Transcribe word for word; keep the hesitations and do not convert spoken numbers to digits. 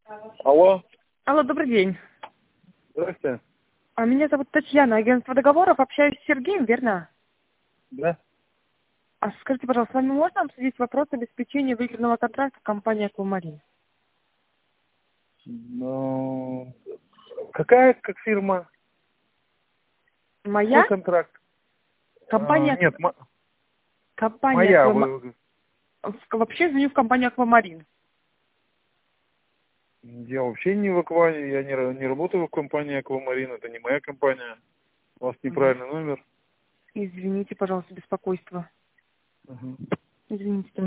Алло. Алло, добрый день. Здрасте. А меня зовут Татьяна, агентство договоров. Общаюсь с Сергеем, верно? Да. А скажите, пожалуйста, с вами можно обсудить вопрос обеспечения выигранного контракта в компании «Аквамарин»? Ну, какая как фирма? Моя? Какой контракт? А, Компания, нет, мо- компания моя. «Аквамарин». Вы, Вообще звоню в компанию «Аквамарин». я вообще не в Акване, я не, ра- не работаю в компании Аквамарин, это не моя компания. У вас Мгм. неправильный номер. Извините, пожалуйста, беспокойство. Мгм. Извините.